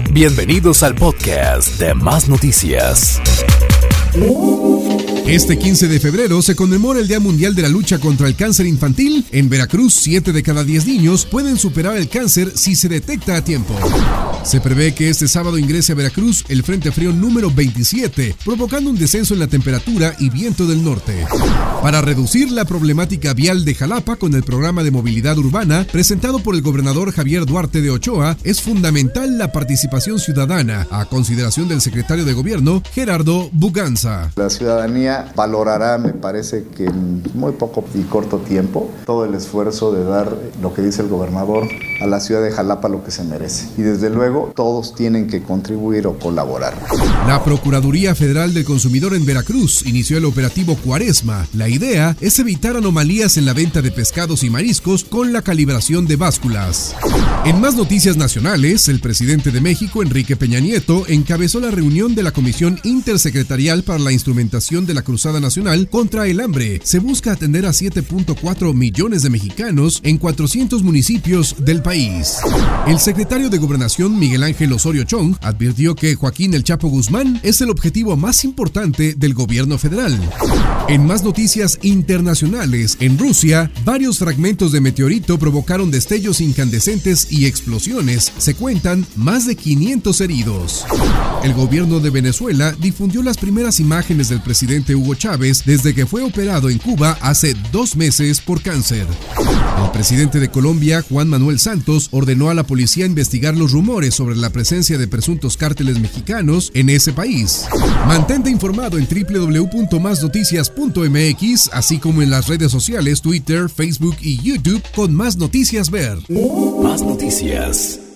Bienvenidos al podcast de Más Noticias. Este 15 de febrero se conmemora el Día Mundial de la Lucha contra el Cáncer Infantil. En Veracruz, 7 de cada 10 niños pueden superar el cáncer si se detecta a tiempo. Se prevé que este sábado ingrese a Veracruz el Frente Frío número 27, provocando un descenso en la temperatura y viento del norte. Para reducir la problemática vial de Jalapa con el programa de movilidad urbana presentado por el gobernador Javier Duarte de Ochoa, es fundamental la participación ciudadana, a consideración del secretario de Gobierno, Gerardo Buganza. La ciudadanía valorará, me parece que en muy poco y corto tiempo, todo el esfuerzo de dar lo que dice el gobernador a la ciudad de Jalapa lo que se merece. Y desde luego todos tienen que contribuir o colaborar. La Procuraduría Federal del Consumidor en Veracruz inició el operativo Cuaresma. La idea es evitar anomalías en la venta de pescados y mariscos con la calibración de básculas. En más noticias nacionales, el presidente de México, Enrique Peña Nieto, encabezó la reunión de la Comisión Intersecretarial para la Instrumentación de la Cruzada Nacional contra el Hambre. Se busca atender a 7.4 millones de mexicanos en 400 municipios del país. El secretario de Gobernación, Miguel Ángel Osorio Chong, advirtió que Joaquín El Chapo Guzmán es el objetivo más importante del gobierno federal. En más noticias internacionales, en Rusia, varios fragmentos de meteorito provocaron destellos incandescentes y explosiones. Se cuentan más de 500 heridos. El gobierno de Venezuela difundió las primeras imágenes del presidente Hugo Chávez desde que fue operado en Cuba hace 2 meses por cáncer. El presidente de Colombia, Juan Manuel Santos, ordenó a la policía investigar los rumores sobre la presencia de presuntos cárteles mexicanos en ese país. Mantente informado en www.masnoticias.mx, así como en las redes sociales Twitter, Facebook y YouTube con Más Noticias Ver. Más Noticias.